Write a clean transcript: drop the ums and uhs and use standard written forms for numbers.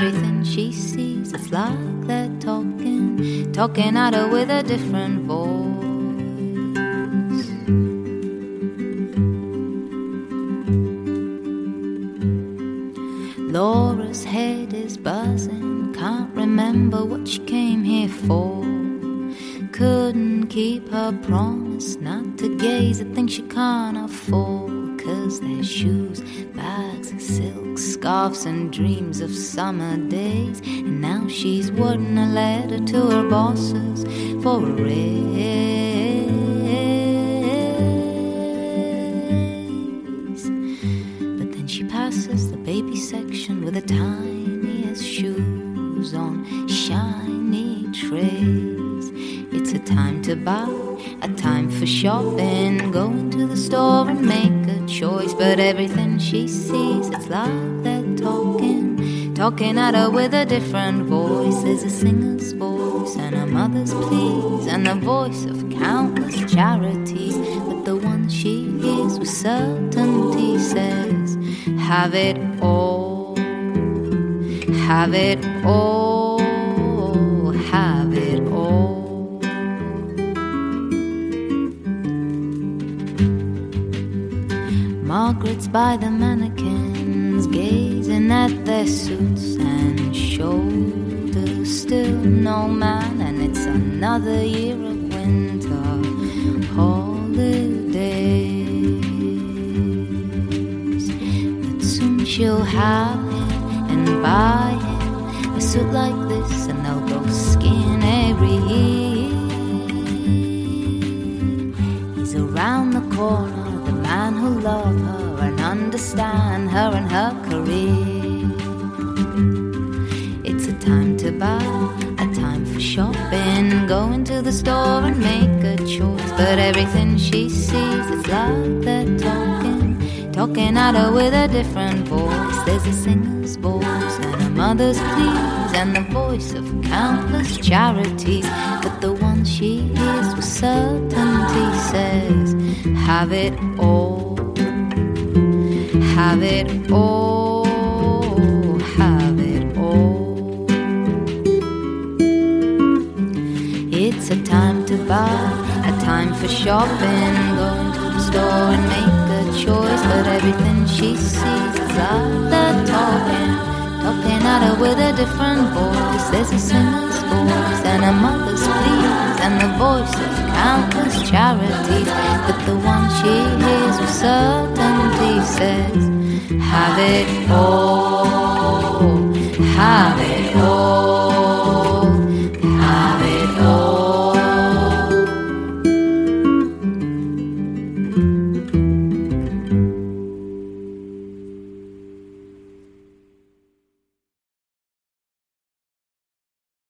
everything she sees, it's like they're talking at her with a different voice. Laura's head is buzzing, can't remember what she came here for. Couldn't keep her promise not to gaze at things she can't afford. 'Cause there's shoes, bags, silk, scarves and dreams of summer days. And now she's wording a letter to her bosses for a raise. But then she passes the baby section with the tiniest shoes on shiny trays. It's a time to buy, a time for shopping, going to the store and make a choice. But everything she sees, it's like they're talking at her with a different voice. There's a singer's voice and a mother's pleas and the voice of countless charities. But the one she hears with certainty says, have it all, have it all, have it all. Margaret's by the mannequins, gazing at their suits and shoulders. Still no man, and it's another year of winter holidays. But soon she'll have him and buy him a suit like this, and they'll go skiing every year. He's around the corner, man who'll love her and understand her and her career. It's a time to buy, a time for shopping, going to the store and make a choice. But everything she sees, it's like they're talking at her with a different voice. There's a singer's voice and a mother's pleas and the voice of countless charities. But the one she hears with certainty says, have it all, have it all, have it all. It's a time to buy, a time for shopping, going to the store and make a choice. But everything she sees is like they're talking at her with a different voice. There's a singer's voice and a mother's pleas and the voice of countless charities. But the one she hears with certainty says, have it all, have it all.